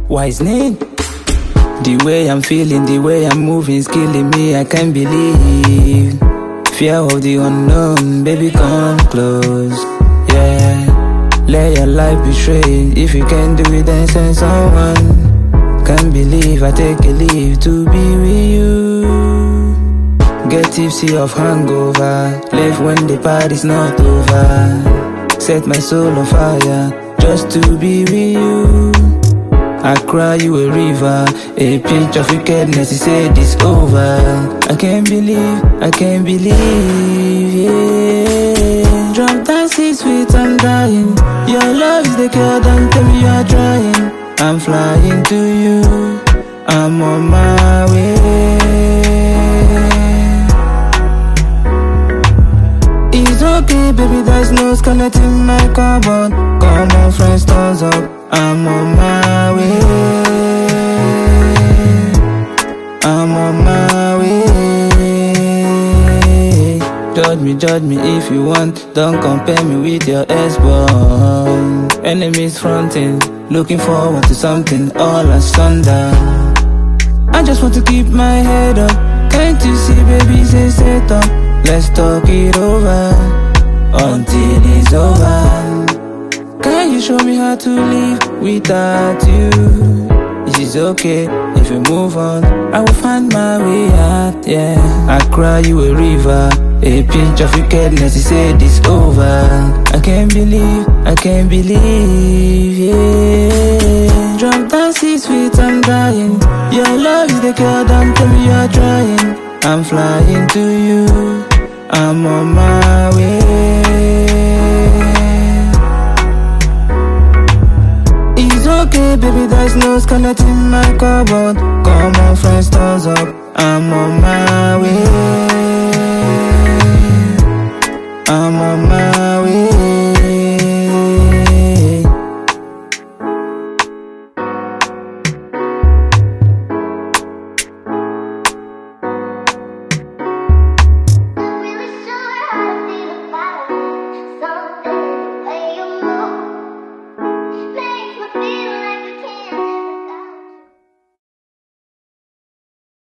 Wise name. The way I'm feeling, the way I'm moving is killing me, I can't believe. Fear of the unknown, baby come close. Yeah, let your life be straight. If you can't do it, then send someone. Can't believe I take a leave to be with you. Get tipsy of hangover, left when the party's not over. Set my soul on fire, just to be with you. I cry you a river, a pinch of wickedness, you said it's over. I can't believe, yeah. Drop down 6 feet, I'm dying. Your love is the cure, don't tell me you're trying. I'm flying to you, I'm on my way. It's okay, baby, there's no skeleton in my cupboard. Come on, friends, thumbs up, I'm on my way. I'm on my way. Judge me if you want. Don't compare me with your ex-born. Enemies fronting, looking forward to something all asunder. I just want to keep my head up. Can't you see, baby, say set up. Let's talk it over until it's over. Can you show me how to live without you? It's okay if you move on, I will find my way out, yeah. I cry you a river, a pinch of wickedness, you said it's over. I can't believe, yeah. Drop down 6 feet, I'm dying. Your love is the cure, don't tell me you're trying. I'm flying to you, I'm on my way. It's okay, baby, there's no skeleton in my cupboard. Come on, friends, thumbs up, I'm on my way. I'm on my